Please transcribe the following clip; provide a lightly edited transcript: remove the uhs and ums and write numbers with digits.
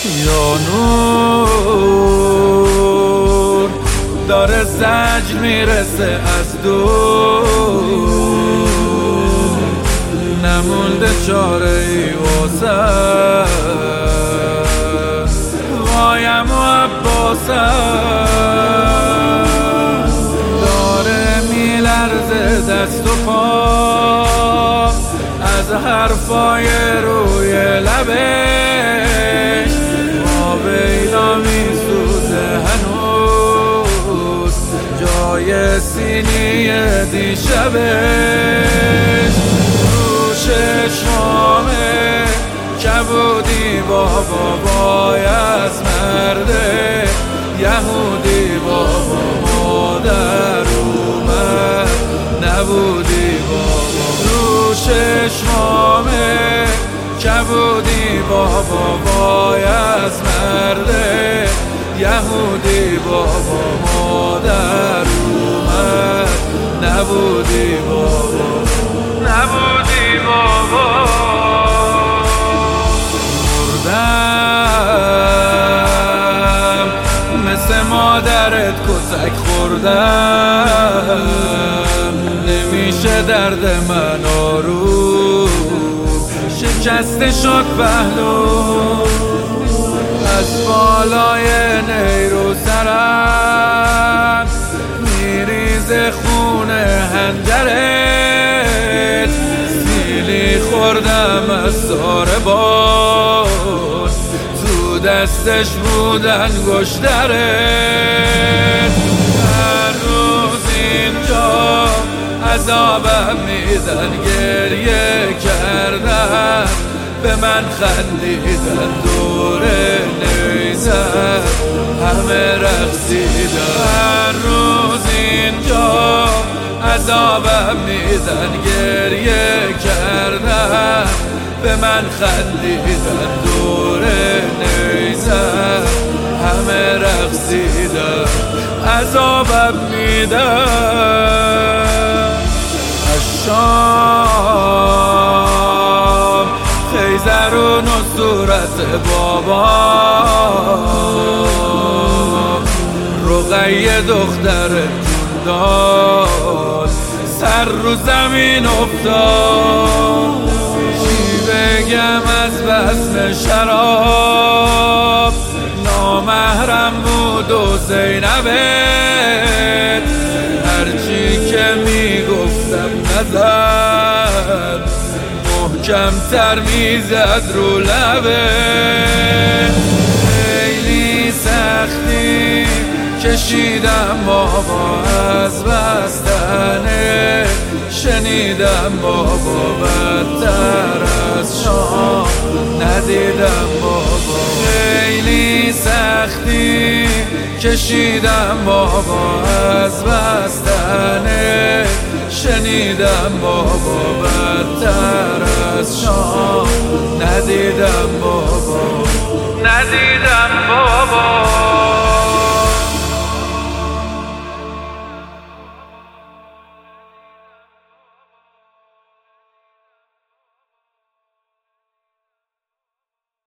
یا نور داره زجر میرسه از دور، نمونده چاره ای واسه وایم و عباسم، داره میلرزه دست و پا از حرفای روی لبش، آبیلا میسوزه هنوز جای سینی دیشبش، رو چشمامه کبودی بابا وای از مرده یهودی بابا مادر اومد نبودی بابا، رو چشمامه کبودی بابا وای از مرده یهودی بابا مادر اومد نبودی بابا نبودی بابا. مردم مثل مادرت کتک خوردم، نمیشه درد من آروم، شکست شد پهلو از بالای نیرو سرم میریزه خونه هنجرت، سیلی خوردم از ساربان تو دستش بودن گشترت، هر روز اینجا عذابم میدن گریه کردن به من خندیدن دور نیزن همه رقصیدن، هر روز اینجا عذابم میدن گریه کردن به من خندیدن دور نیزن همه رقصیدن عذابم میدن. شام خیزرون و صورت بابا، رقیه دختر داد سر رو زمین افتاد، چی بگم از وزن شراب نامحرم بود و زینبت، هرچی که میگفتم نزد محکم تر میزد رو لبه، خیلی سختی کشیدم بابا از بستنه، شنیدم بابا بدتر از شام ندیدم بابا، خیلی سختی کشیدم بابا از بستنه، شنیدم بابا بدتر از شام